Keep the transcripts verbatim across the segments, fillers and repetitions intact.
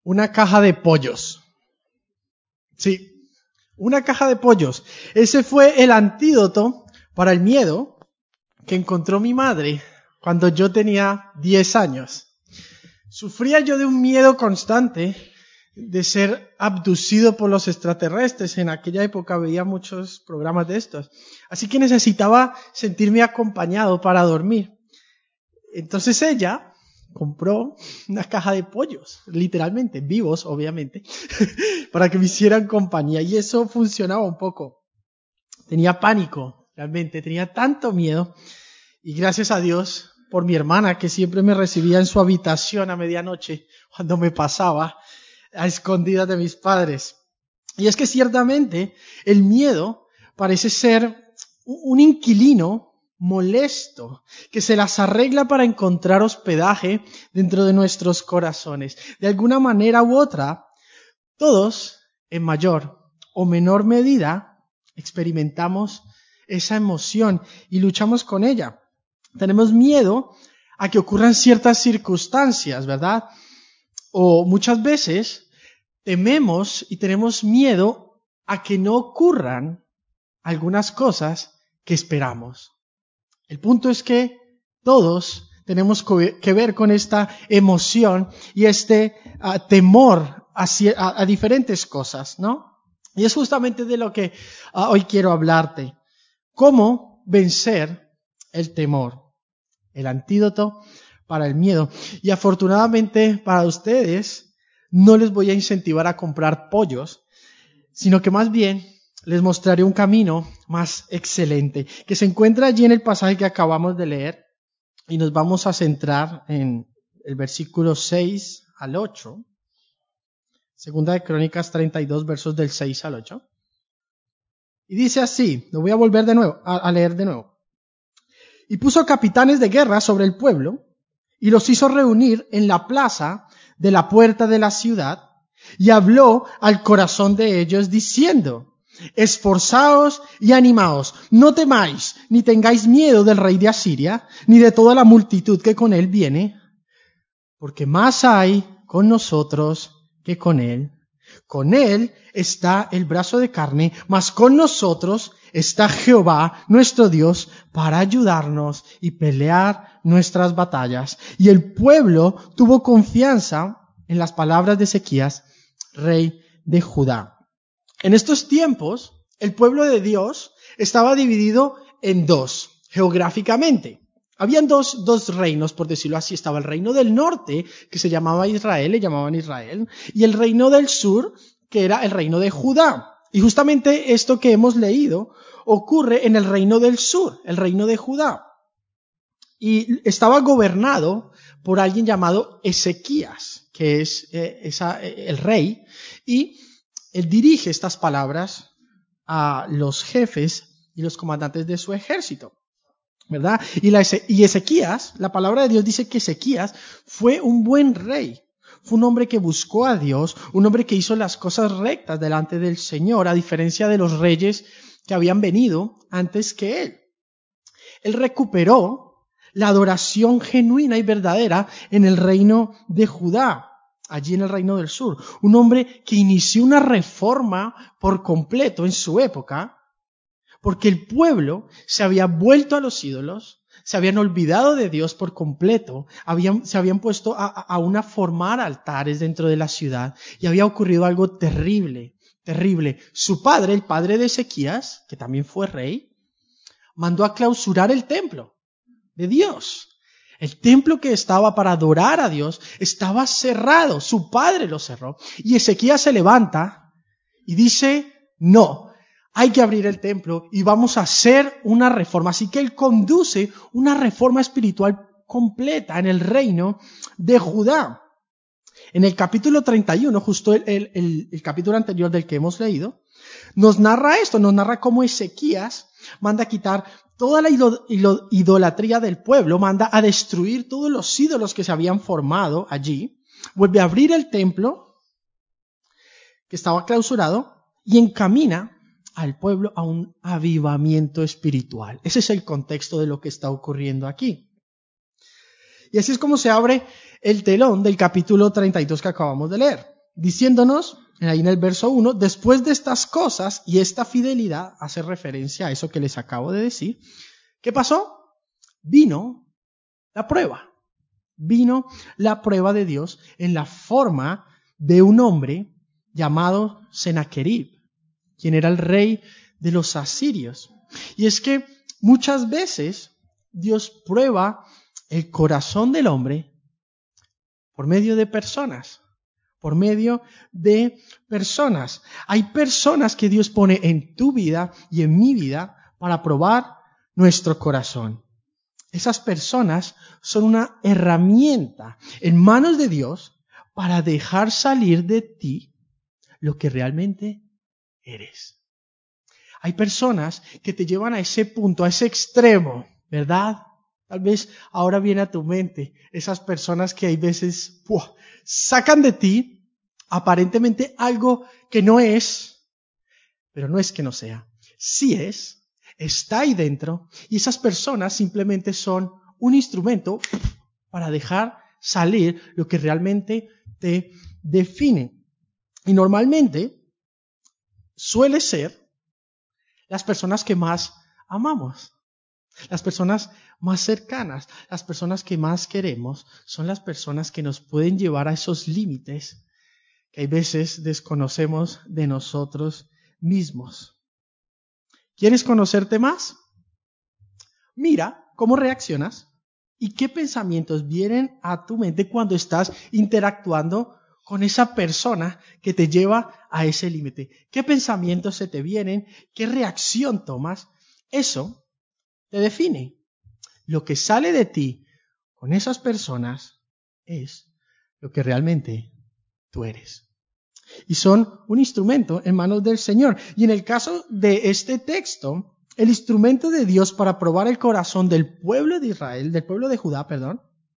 Una caja de pollos. Sí, una caja de pollos. Ese fue el antídoto para el miedo que encontró mi madre cuando yo tenía diez años. Sufría yo de un miedo constante de ser abducido por los extraterrestres. En aquella época veía muchos programas de estos. Así que necesitaba sentirme acompañado para dormir. Entonces ella compró una caja de pollos, literalmente, vivos obviamente, para que me hicieran compañía. Y eso funcionaba un poco. Tenía pánico, realmente, tenía tanto miedo. Y gracias a Dios por mi hermana, que siempre me recibía en su habitación a medianoche, cuando me pasaba a escondidas de mis padres. Y es que ciertamente el miedo parece ser un inquilino molesto, que se las arregla para encontrar hospedaje dentro de nuestros corazones. De alguna manera u otra, todos, en mayor o menor medida, experimentamos esa emoción y luchamos con ella. Tenemos miedo a que ocurran ciertas circunstancias, ¿verdad? O muchas veces tememos y tenemos miedo a que no ocurran algunas cosas que esperamos. El punto es que todos tenemos que ver con esta emoción y este uh, temor hacia, a, a diferentes cosas, ¿no? Y es justamente de lo que uh, hoy quiero hablarte. ¿Cómo vencer el temor? El antídoto para el miedo. Y afortunadamente para ustedes, no les voy a incentivar a comprar pollos, sino que más bien les mostraré un camino más excelente, que se encuentra allí en el pasaje que acabamos de leer, y nos vamos a centrar en el versículo seis al ocho, Segunda de Crónicas treinta y dos, versos del seis al ocho. Y dice así, lo voy a volver de nuevo, a, a leer de nuevo. Y puso capitanes de guerra sobre el pueblo, y los hizo reunir en la plaza de la puerta de la ciudad, y habló al corazón de ellos diciendo: esforzaos y animaos, no temáis, ni tengáis miedo del rey de Asiria, ni de toda la multitud que con él viene, porque más hay con nosotros que con él. Con él está el brazo de carne, mas con nosotros está Jehová, nuestro Dios, para ayudarnos y pelear nuestras batallas. Y el pueblo tuvo confianza en las palabras de Ezequías, rey de Judá. En estos tiempos, el pueblo de Dios estaba dividido en dos, geográficamente. Habían dos, dos reinos, por decirlo así. Estaba el reino del norte, que se llamaba Israel, le llamaban Israel, y el reino del sur, que era el reino de Judá. Y justamente esto que hemos leído ocurre en el reino del sur, el reino de Judá. Y estaba gobernado por alguien llamado Ezequías, que es eh, esa, eh, el rey, y él dirige estas palabras a los jefes y los comandantes de su ejército, ¿verdad? Y, la, y Ezequías, la palabra de Dios dice que Ezequías fue un buen rey. Fue un hombre que buscó a Dios, un hombre que hizo las cosas rectas delante del Señor, a diferencia de los reyes que habían venido antes que él. Él recuperó la adoración genuina y verdadera en el reino de Judá, allí en el reino del sur. Un hombre que inició una reforma por completo en su época, porque el pueblo se había vuelto a los ídolos, se habían olvidado de Dios por completo, habían, se habían puesto a, a una formar altares dentro de la ciudad, y había ocurrido algo terrible, terrible. Su padre, el padre de Ezequías, que también fue rey, mandó a clausurar el templo de Dios. El templo que estaba para adorar a Dios estaba cerrado, su padre lo cerró, y Ezequías se levanta y dice: no, hay que abrir el templo y vamos a hacer una reforma. Así que él conduce una reforma espiritual completa en el reino de Judá. En el capítulo treinta y uno, justo el, el, el, el capítulo anterior del que hemos leído, nos narra esto, nos narra cómo Ezequías manda a quitar toda la idolatría del pueblo, manda a destruir todos los ídolos que se habían formado allí, vuelve a abrir el templo que estaba clausurado y encamina al pueblo a un avivamiento espiritual. Ese es el contexto de lo que está ocurriendo aquí. Y así es como se abre el telón del capítulo treinta y dos que acabamos de leer. diciéndonos, ahí en el verso uno, después de estas cosas y esta fidelidad, hace referencia a eso que les acabo de decir, ¿qué pasó? Vino la prueba. Vino la prueba de Dios en la forma de un hombre llamado Sennacherib, quien era el rey de los asirios. Y es que muchas veces Dios prueba el corazón del hombre por medio de personas, por medio de personas. Hay personas que Dios pone en tu vida y en mi vida para probar nuestro corazón. Esas personas son una herramienta en manos de Dios para dejar salir de ti lo que realmente eres. Hay personas que te llevan a ese punto, a ese extremo, ¿verdad? Tal vez ahora viene a tu mente esas personas que hay veces ¡pua!, sacan de ti aparentemente algo que no es, pero no es que no sea. Sí es, está ahí dentro, y esas personas simplemente son un instrumento para dejar salir lo que realmente te define. Y normalmente suele ser las personas que más amamos. Las personas más cercanas, las personas que más queremos, son las personas que nos pueden llevar a esos límites que hay veces desconocemos de nosotros mismos. ¿Quieres conocerte más? Mira cómo reaccionas y qué pensamientos vienen a tu mente cuando estás interactuando con esa persona que te lleva a ese límite. ¿Qué pensamientos se te vienen? ¿Qué reacción tomas? Eso te define. Lo que sale de ti con esas personas es lo que realmente tú eres. Y son un instrumento en manos del Señor. Y en el caso de este texto, el instrumento de Dios para probar el corazón del pueblo de Israel, del pueblo de Judá, perdón,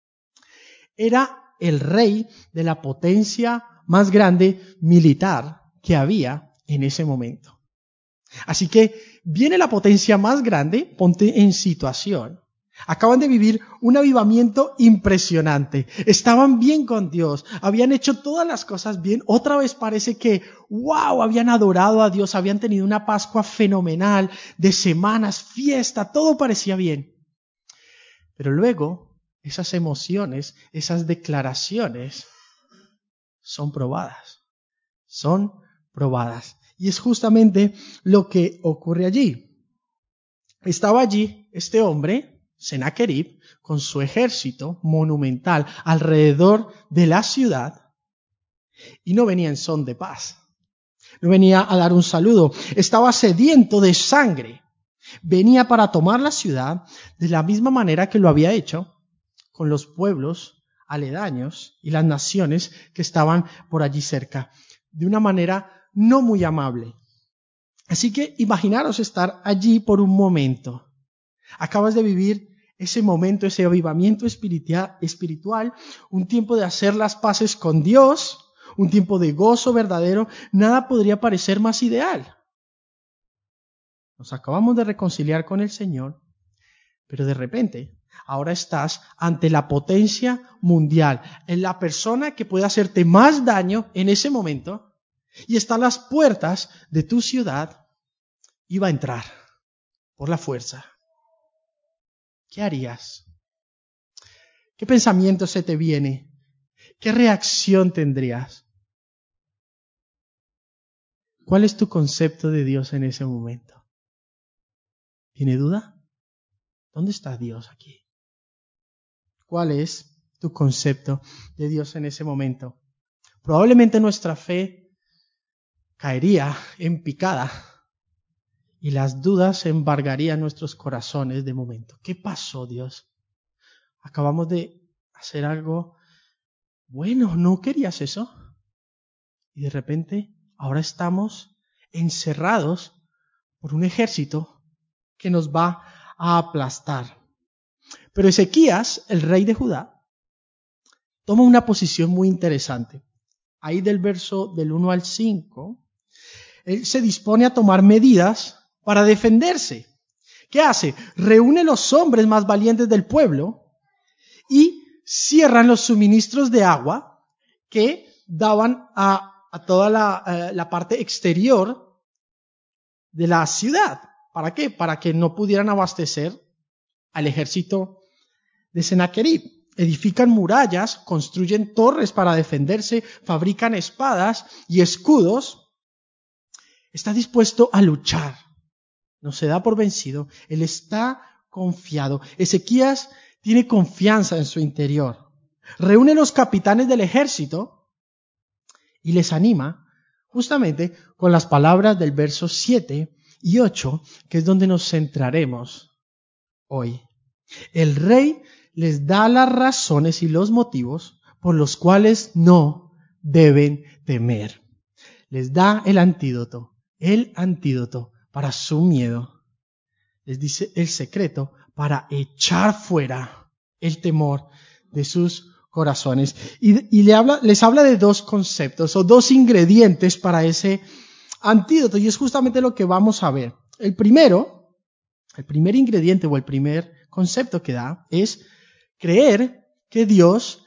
era el rey de la potencia más grande militar que había en ese momento. Así que viene la potencia más grande, ponte en situación. Acaban de vivir un avivamiento impresionante. Estaban bien con Dios. Habían hecho todas las cosas bien. Otra vez parece que, wow, habían adorado a Dios. Habían tenido una Pascua fenomenal, de semanas, fiesta, todo parecía bien. Pero luego, esas emociones, esas declaraciones, son probadas. Son probadas. Y es justamente lo que ocurre allí. Estaba allí este hombre, Sennacherib, con su ejército monumental alrededor de la ciudad, y no venía en son de paz. No venía a dar un saludo. Estaba sediento de sangre. Venía para tomar la ciudad de la misma manera que lo había hecho con los pueblos aledaños y las naciones que estaban por allí cerca, de una manera no muy amable. Así que imaginaros estar allí por un momento. Acabas de vivir ese momento, ese avivamiento espiritual, un tiempo de hacer las paces con Dios, un tiempo de gozo verdadero. Nada podría parecer más ideal. Nos acabamos de reconciliar con el Señor, pero de repente ahora estás ante la potencia mundial, en la persona que puede hacerte más daño en ese momento, y está a las puertas de tu ciudad y va a entrar por la fuerza. ¿Qué harías? ¿Qué pensamiento se te viene? ¿Qué reacción tendrías? ¿Cuál es tu concepto de Dios en ese momento? ¿Tiene duda? ¿Dónde está Dios aquí? ¿Cuál es tu concepto de Dios en ese momento? Probablemente nuestra fe caería en picada y las dudas embargarían nuestros corazones de momento. ¿Qué pasó, Dios? Acabamos de hacer algo bueno, ¿no querías eso? Y de repente ahora estamos encerrados por un ejército que nos va a aplastar. Pero Ezequías, el rey de Judá, toma una posición muy interesante. Ahí del verso del uno al cinco, él se dispone a tomar medidas para defenderse. ¿Qué hace? Reúne los hombres más valientes del pueblo y cierran los suministros de agua que daban a, a toda la, eh, la parte exterior de la ciudad. ¿Para qué? Para que no pudieran abastecer al ejército de Sennacherib. Edifican murallas, construyen torres para defenderse, fabrican espadas y escudos. Está dispuesto a luchar. No se da por vencido. Él está confiado. Ezequías tiene confianza en su interior. Reúne los capitanes del ejército y les anima justamente con las palabras del verso siete y ocho, que es donde nos centraremos hoy. El rey les da las razones y los motivos por los cuales no deben temer. Les da el antídoto, el antídoto para su miedo. Les dice el secreto para echar fuera el temor de sus corazones. Y, y le habla, les habla de dos conceptos o dos ingredientes para ese antídoto. Y es justamente lo que vamos a ver. El primero, el primer ingrediente o el primer concepto que da es creer que Dios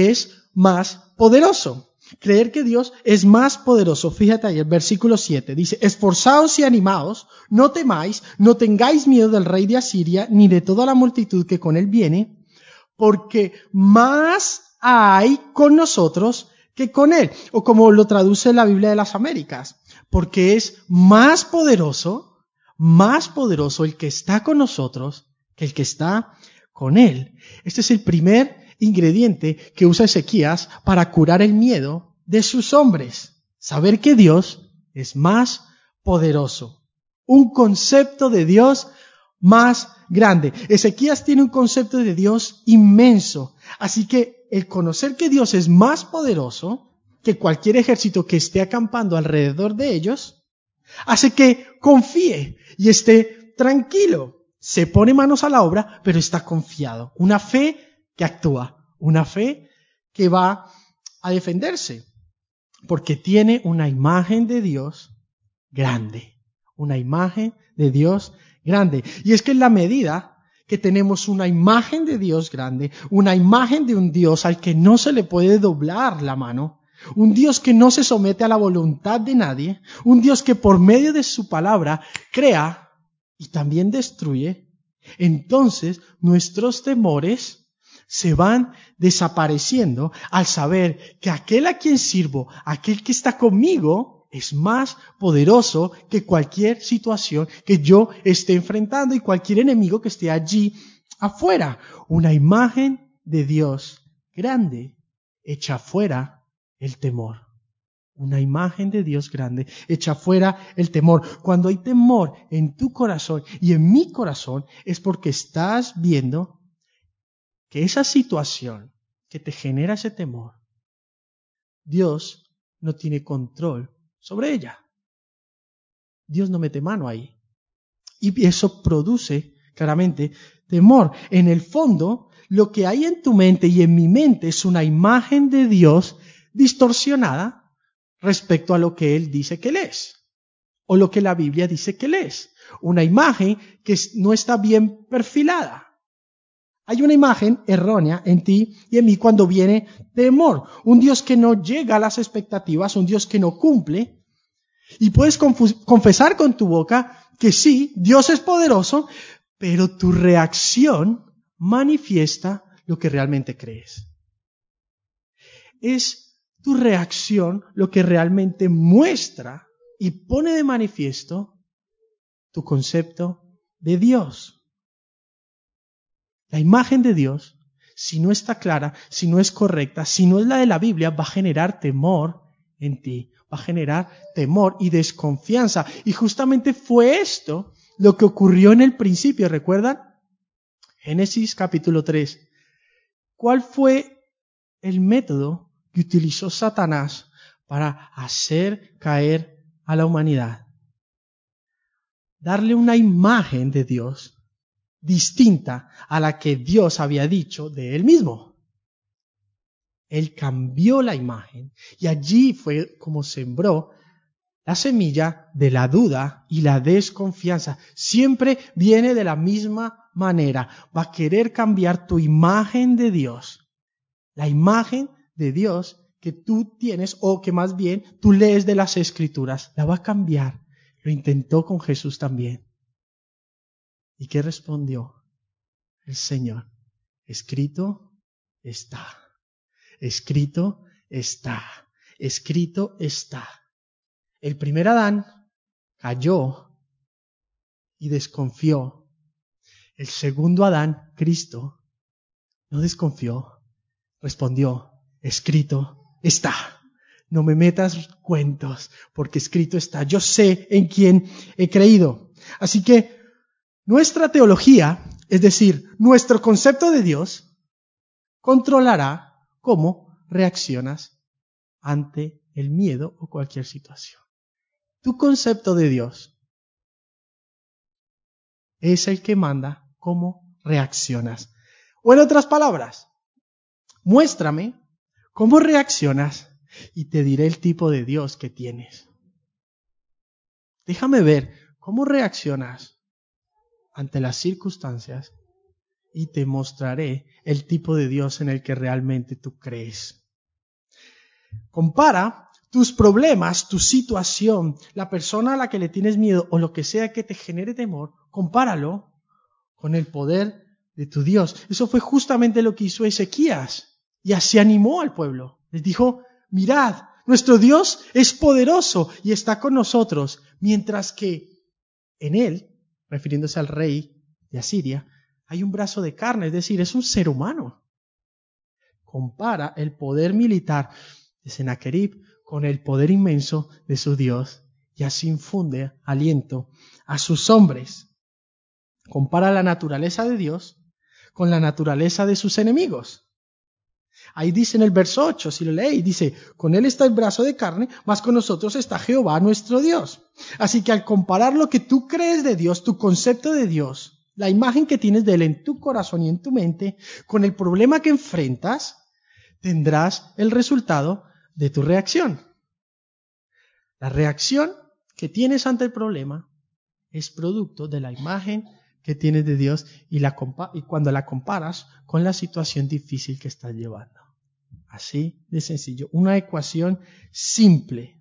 es más poderoso. Creer que Dios es más poderoso. Fíjate ahí, el versículo siete dice: esforzaos y animaos, no temáis, no tengáis miedo del rey de Asiria, ni de toda la multitud que con él viene, porque más hay con nosotros que con él. O como lo traduce la Biblia de las Américas, porque es más poderoso, más poderoso el que está con nosotros que el que está con él. Este es el primer ingrediente que usa Ezequías para curar el miedo de sus hombres. Saber que Dios es más poderoso. Un concepto de Dios más grande. Ezequías tiene un concepto de Dios inmenso. Así que el conocer que Dios es más poderoso que cualquier ejército que esté acampando alrededor de ellos, hace que confíe y esté tranquilo. Se pone manos a la obra, pero está confiado. Una fe que actúa, una fe que va a defenderse, porque tiene una imagen de Dios grande, una imagen de Dios grande. Y es que en la medida que tenemos una imagen de Dios grande, una imagen de un Dios al que no se le puede doblar la mano, un Dios que no se somete a la voluntad de nadie, un Dios que por medio de su palabra crea y también destruye, entonces nuestros temores se van desapareciendo al saber que aquel a quien sirvo, aquel que está conmigo, es más poderoso que cualquier situación que yo esté enfrentando y cualquier enemigo que esté allí afuera. Una imagen de Dios grande echa fuera el temor. Una imagen de Dios grande echa fuera el temor. Cuando hay temor en tu corazón y en mi corazón, es porque estás viendo que esa situación que te genera ese temor, Dios no tiene control sobre ella. Dios no mete mano ahí. Y eso produce claramente temor. En el fondo, lo que hay en tu mente y en mi mente es una imagen de Dios distorsionada respecto a lo que Él dice que Él es, o lo que la Biblia dice que Él es. Una imagen que no está bien perfilada. Hay una imagen errónea en ti y en mí cuando viene temor. Un Dios que no llega a las expectativas, un Dios que no cumple. Y puedes confesar con tu boca que sí, Dios es poderoso, pero tu reacción manifiesta lo que realmente crees. Es tu reacción lo que realmente muestra y pone de manifiesto tu concepto de Dios. La imagen de Dios, si no está clara, si no es correcta, si no es la de la Biblia, va a generar temor en ti, va a generar temor y desconfianza. Y justamente fue esto lo que ocurrió en el principio, ¿recuerdan? Génesis capítulo tres. ¿Cuál fue el método que utilizó Satanás para hacer caer a la humanidad? Darle una imagen de Dios distinta a la que Dios había dicho de él mismo. Él cambió la imagen y allí fue como sembró la semilla de la duda y la desconfianza. Siempre viene de la misma manera. Va a querer cambiar tu imagen de Dios. La imagen de Dios que tú tienes o que más bien tú lees de las Escrituras. La va a cambiar. Lo intentó con Jesús también. ¿Y qué respondió el Señor? Escrito está. Escrito está. Escrito está. El primer Adán cayó y desconfió. El segundo Adán, Cristo, no desconfió. Respondió, escrito está. No me metas cuentos, porque escrito está. Yo sé en quién he creído. Así que nuestra teología, es decir, nuestro concepto de Dios, controlará cómo reaccionas ante el miedo o cualquier situación. Tu concepto de Dios es el que manda cómo reaccionas. O en otras palabras, muéstrame cómo reaccionas y te diré el tipo de Dios que tienes. Déjame ver cómo reaccionas ante las circunstancias y te mostraré el tipo de Dios en el que realmente tú crees. Compara tus problemas, tu situación, la persona a la que le tienes miedo o lo que sea que te genere temor, compáralo con el poder de tu Dios. Eso fue justamente lo que hizo Ezequías y así animó al pueblo. Les dijo, mirad, nuestro Dios es poderoso y está con nosotros, mientras que en él, refiriéndose al rey de Asiria, hay un brazo de carne, es decir, es un ser humano. Compara el poder militar de Sennacherib con el poder inmenso de su Dios y así infunde aliento a sus hombres. Compara la naturaleza de Dios con la naturaleza de sus enemigos. Ahí dice en el verso ocho, si lo leéis, dice, con él está el brazo de carne, mas con nosotros está Jehová nuestro Dios. Así que al comparar lo que tú crees de Dios, tu concepto de Dios, la imagen que tienes de él en tu corazón y en tu mente, con el problema que enfrentas, tendrás el resultado de tu reacción. La reacción que tienes ante el problema es producto de la imagen que tienes de Dios y, la compa- y cuando la comparas con la situación difícil que estás llevando. Así de sencillo. Una ecuación simple.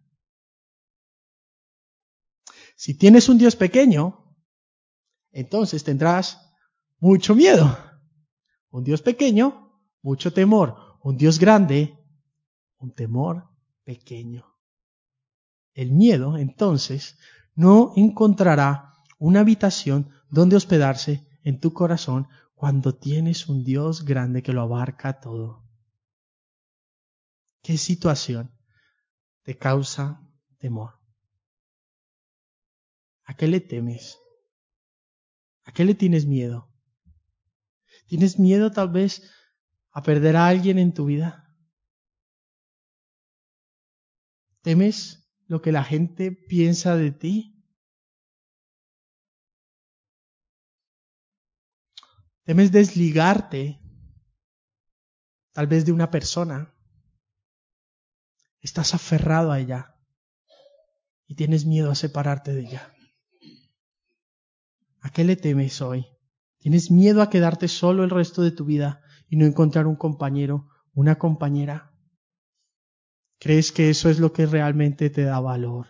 Si tienes un Dios pequeño, entonces tendrás mucho miedo. Un Dios pequeño, mucho temor. Un Dios grande, un temor pequeño. El miedo, entonces, no encontrará una habitación donde hospedarse en tu corazón cuando tienes un Dios grande que lo abarca todo. ¿Qué situación te causa temor? ¿A qué le temes? ¿A qué le tienes miedo? ¿Tienes miedo tal vez a perder a alguien en tu vida? ¿Temes lo que la gente piensa de ti? ¿Temes desligarte tal vez de una persona? Estás aferrado a ella y tienes miedo a separarte de ella. ¿A qué le temes hoy? ¿Tienes miedo a quedarte solo el resto de tu vida y no encontrar un compañero, una compañera? ¿Crees que eso es lo que realmente te da valor?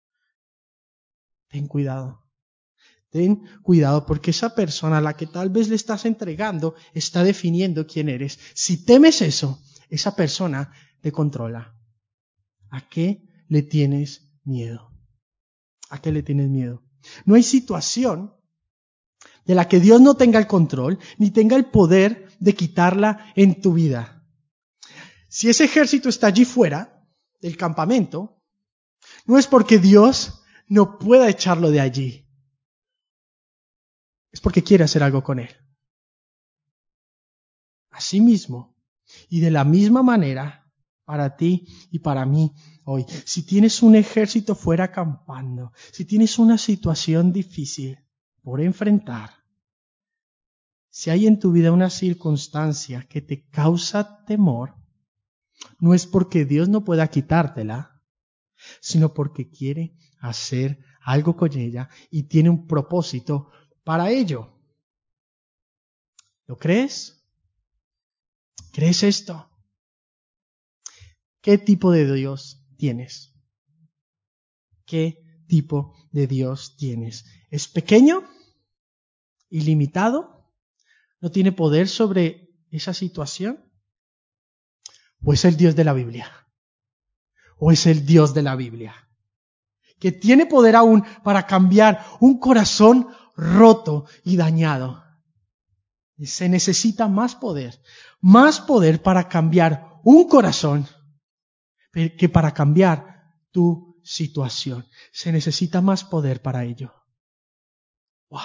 Ten cuidado. Ten cuidado porque esa persona a la que tal vez le estás entregando está definiendo quién eres. Si temes eso, esa persona te controla. ¿A qué le tienes miedo? ¿A qué le tienes miedo? No hay situación de la que Dios no tenga el control ni tenga el poder de quitarla en tu vida. Si ese ejército está allí fuera del campamento, no es porque Dios no pueda echarlo de allí. Es porque quiere hacer algo con él. Asimismo, y de la misma manera, para ti y para mí hoy, si tienes un ejército fuera acampando, si tienes una situación difícil por enfrentar, si hay en tu vida una circunstancia que te causa temor, no es porque Dios no pueda quitártela, sino porque quiere hacer algo con ella y tiene un propósito para ello. ¿Lo crees? ¿Crees esto? ¿Qué tipo de Dios tienes? ¿Qué tipo de Dios tienes? ¿Es pequeño? ¿Ilimitado? ¿No tiene poder sobre esa situación? ¿O es el Dios de la Biblia? ¿O es el Dios de la Biblia? Que tiene poder aún para cambiar un corazón roto y dañado. Se necesita más poder, más poder para cambiar un corazón que para cambiar tu situación. Se necesita más poder para ello. ¡Wow!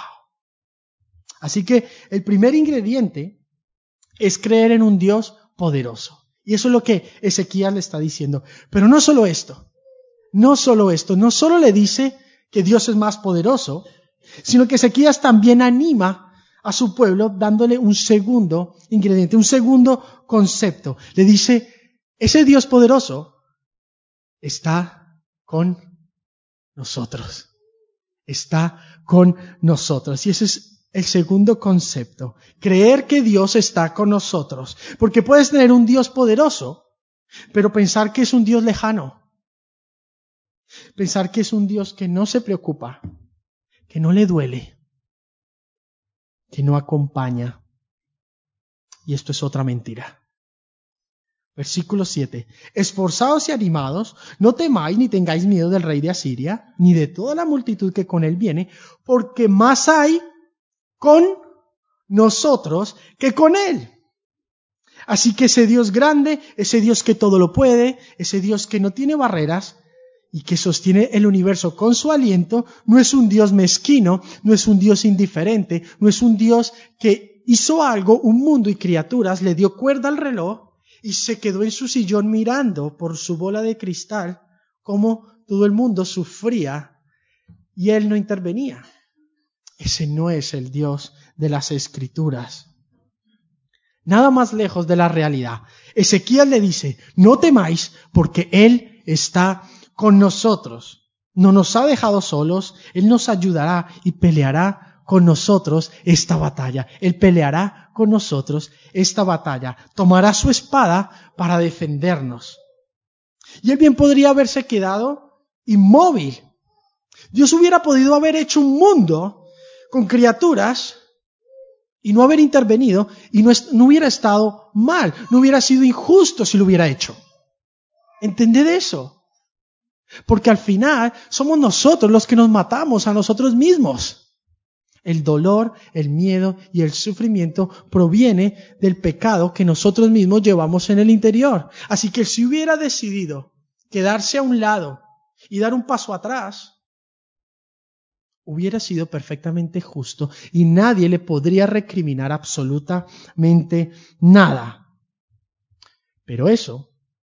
Así que el primer ingrediente es creer en un Dios poderoso. Y eso es lo que Ezequías le está diciendo. Pero no solo esto, no solo esto, no solo le dice que Dios es más poderoso, sino que Ezequías también anima a su pueblo dándole un segundo ingrediente, un segundo concepto. Le dice, ese Dios poderoso está con nosotros. Está con nosotros. Y ese es el segundo concepto. Creer que Dios está con nosotros. Porque puedes tener un Dios poderoso, pero pensar que es un Dios lejano. Pensar que es un Dios que no se preocupa, que no le duele, que no acompaña. Y esto es otra mentira. Versículo siete. Esforzaos y animados, no temáis ni tengáis miedo del rey de Asiria, ni de toda la multitud que con él viene, porque más hay con nosotros que con él. Así que ese Dios grande, ese Dios que todo lo puede, ese Dios que no tiene barreras y que sostiene el universo con su aliento, no es un Dios mezquino, no es un Dios indiferente, no es un Dios que hizo algo, un mundo y criaturas, le dio cuerda al reloj y se quedó en su sillón mirando por su bola de cristal cómo todo el mundo sufría y él no intervenía. Ese no es el Dios de las Escrituras. Nada más lejos de la realidad. Ezequías le dice, no temáis porque Él está con nosotros. No nos ha dejado solos, Él nos ayudará y peleará con nosotros esta batalla. Él peleará con nosotros esta batalla. Tomará su espada para defendernos. Y Él bien podría haberse quedado inmóvil. Dios hubiera podido haber hecho un mundo con criaturas y no haber intervenido, y no, es, no hubiera estado mal, no hubiera sido injusto si lo hubiera hecho. ¿Entended eso? Porque al final somos nosotros los que nos matamos a nosotros mismos. El dolor, el miedo y el sufrimiento proviene del pecado que nosotros mismos llevamos en el interior. Así que si hubiera decidido quedarse a un lado y dar un paso atrás, hubiera sido perfectamente justo y nadie le podría recriminar absolutamente nada. Pero eso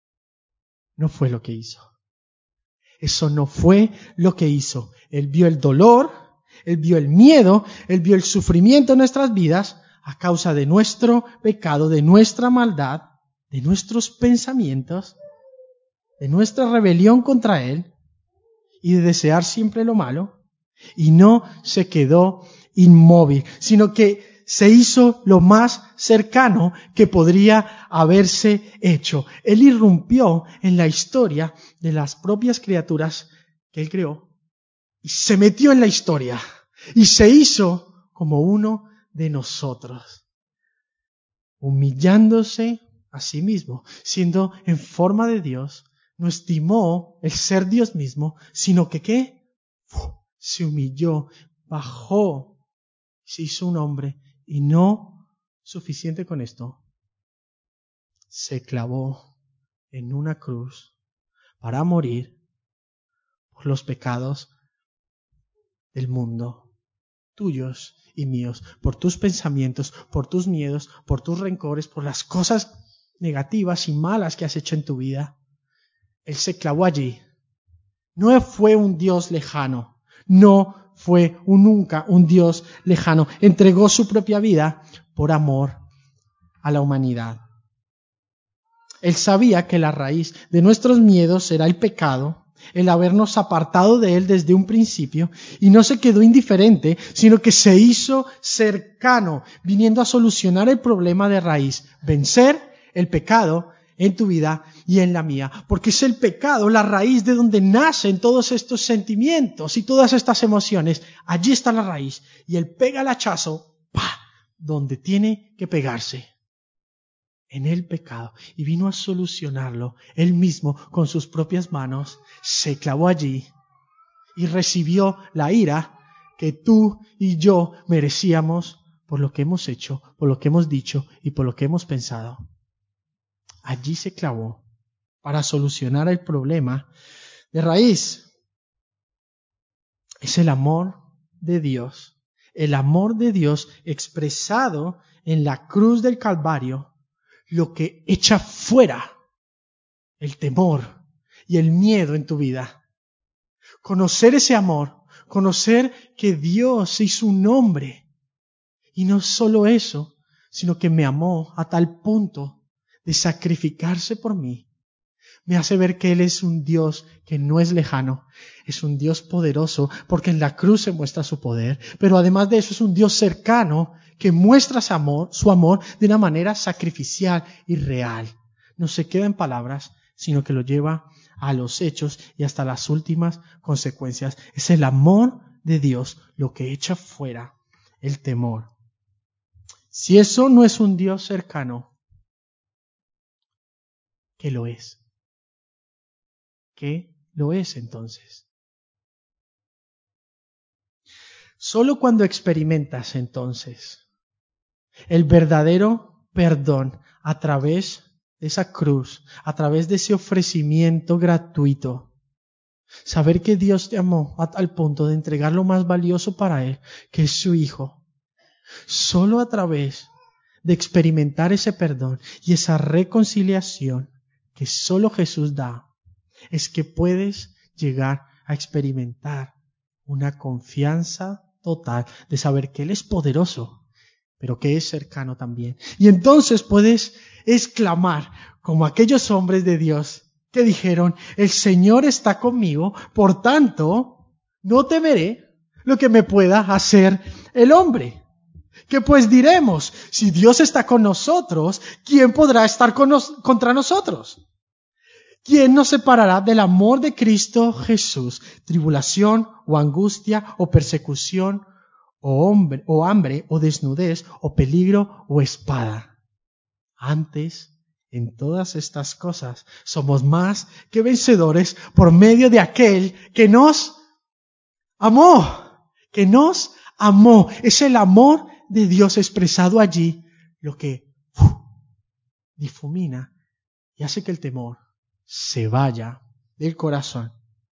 no fue lo que hizo. Eso no fue lo que hizo. Él vio el dolor, Él vio el miedo, Él vio el sufrimiento en nuestras vidas a causa de nuestro pecado, de nuestra maldad, de nuestros pensamientos, de nuestra rebelión contra Él y de desear siempre lo malo. Y no se quedó inmóvil, sino que se hizo lo más cercano que podría haberse hecho. Él irrumpió en la historia de las propias criaturas que Él creó y se metió en la historia y se hizo como uno de nosotros, humillándose a sí mismo, siendo en forma de Dios. No estimó el ser Dios mismo, sino que ¿qué? Se humilló, bajó, se hizo un hombre y no suficiente con esto, se clavó en una cruz para morir por los pecados del mundo, tuyos y míos, por tus pensamientos, por tus miedos, por tus rencores, por las cosas negativas y malas que has hecho en tu vida. Él se clavó allí. No fue un Dios lejano, no fue un, nunca un Dios lejano. Entregó su propia vida por amor a la humanidad. Él sabía que la raíz de nuestros miedos era el pecado, el habernos apartado de Él desde un principio, y no se quedó indiferente, sino que se hizo cercano, viniendo a solucionar el problema de raíz, vencer el pecado en tu vida y en la mía, porque es el pecado la raíz de donde nacen todos estos sentimientos y todas estas emociones. Allí está la raíz y Él pega el hachazo, ¡pah!, donde tiene que pegarse, en el pecado, y vino a solucionarlo Él mismo con sus propias manos. Se clavó allí y recibió la ira que tú y yo merecíamos por lo que hemos hecho, por lo que hemos dicho y por lo que hemos pensado. Allí se clavó para solucionar el problema de raíz. Es el amor de Dios, el amor de Dios expresado en la cruz del Calvario, lo que echa fuera el temor y el miedo en tu vida. Conocer ese amor, conocer que Dios se hizo un hombre, y no solo eso, sino que me amó a tal punto de sacrificarse por mí, me hace ver que Él es un Dios que no es lejano, es un Dios poderoso, porque en la cruz se muestra su poder, pero además de eso es un Dios cercano que muestra su amor, su amor de una manera sacrificial y real. No se queda en palabras, sino que lo lleva a los hechos y hasta las últimas consecuencias. Es el amor de Dios lo que echa fuera el temor. Si eso no es un Dios cercano, ¿qué lo es? ¿Qué lo es entonces? Solo cuando experimentas entonces el verdadero perdón a través de esa cruz, a través de ese ofrecimiento gratuito, saber que Dios te amó a tal punto de entregar lo más valioso para Él, que es su Hijo, solo a través de experimentar ese perdón y esa reconciliación que solo Jesús da, es que puedes llegar a experimentar una confianza total de saber que Él es poderoso, pero que es cercano también. Y entonces puedes exclamar como aquellos hombres de Dios que dijeron: el Señor está conmigo, por tanto no temeré lo que me pueda hacer el hombre. ¿Qué pues diremos? Si Dios está con nosotros, ¿quién podrá estar con nos- contra nosotros? ¿Quién nos separará del amor de Cristo Jesús? Tribulación o angustia o persecución o, hombre, o hambre o desnudez o peligro o espada. Antes, en todas estas cosas, somos más que vencedores por medio de aquel que nos amó, que nos amó. Es el amor de Dios expresado allí lo que uf, difumina y hace que el temor se vaya del corazón.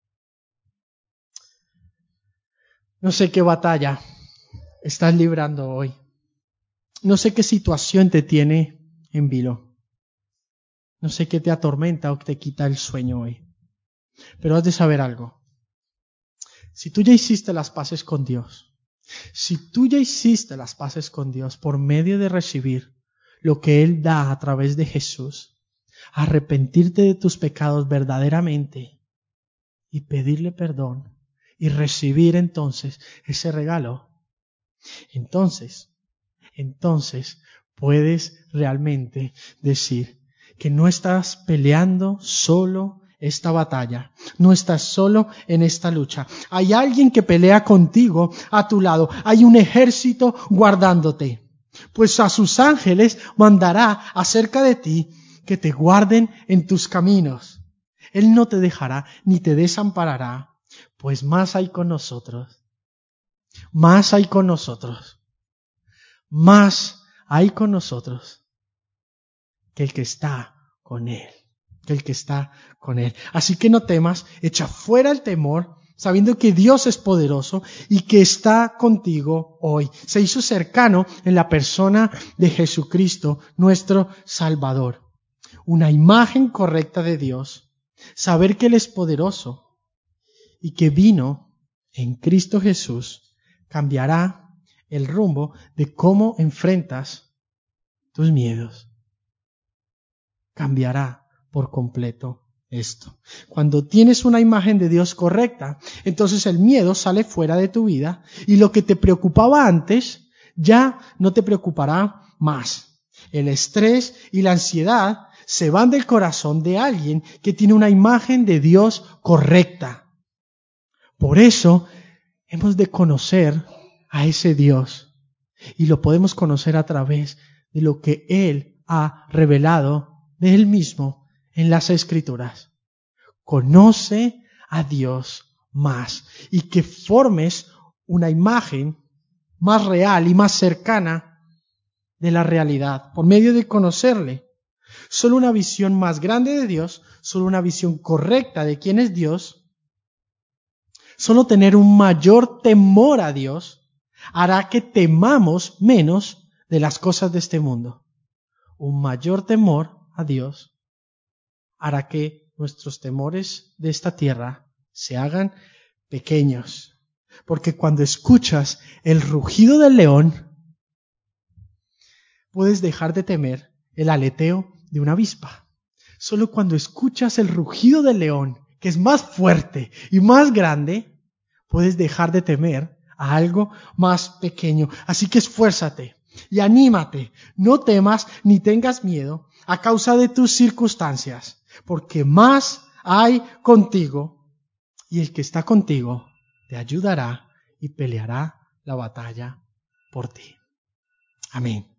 No sé qué batalla estás librando hoy. No sé qué situación te tiene en vilo. No sé qué te atormenta o que te quita el sueño hoy. Pero has de saber algo. Si tú ya hiciste las paces con Dios, si tú ya hiciste las paces con Dios por medio de recibir lo que Él da a través de Jesús, arrepentirte de tus pecados verdaderamente y pedirle perdón y recibir entonces ese regalo, entonces, entonces puedes realmente decir que no estás peleando solo esta batalla, no estás solo en esta lucha. Hay alguien que pelea contigo a tu lado, hay un ejército guardándote, pues a sus ángeles mandará acerca de ti que te guarden en tus caminos. Él no te dejará ni te desamparará, pues más hay con nosotros, más hay con nosotros, más hay con nosotros que el que está con Él, que el que está con Él. Así que no temas, echa fuera el temor, sabiendo que Dios es poderoso y que está contigo hoy. Se hizo cercano en la persona de Jesucristo, nuestro Salvador. Una imagen correcta de Dios, saber que Él es poderoso y que vino en Cristo Jesús, cambiará el rumbo de cómo enfrentas tus miedos. Cambiará por completo esto. Cuando tienes una imagen de Dios correcta, entonces el miedo sale fuera de tu vida y lo que te preocupaba antes ya no te preocupará más. El estrés y la ansiedad se van del corazón de alguien que tiene una imagen de Dios correcta. Por eso hemos de conocer a ese Dios y lo podemos conocer a través de lo que Él ha revelado de Él mismo en las Escrituras. Conoce a Dios más y que formes una imagen más real y más cercana de la realidad por medio de conocerle. Solo una visión más grande de Dios, solo una visión correcta de quién es Dios, solo tener un mayor temor a Dios hará que temamos menos de las cosas de este mundo. Un mayor temor a Dios hará que nuestros temores de esta tierra se hagan pequeños. Porque cuando escuchas el rugido del león, puedes dejar de temer el aleteo de una avispa. Solo cuando escuchas el rugido del león, que es más fuerte y más grande, puedes dejar de temer a algo más pequeño. Así que esfuérzate y anímate. No temas ni tengas miedo a causa de tus circunstancias, porque más hay contigo y el que está contigo te ayudará y peleará la batalla por ti. Amén.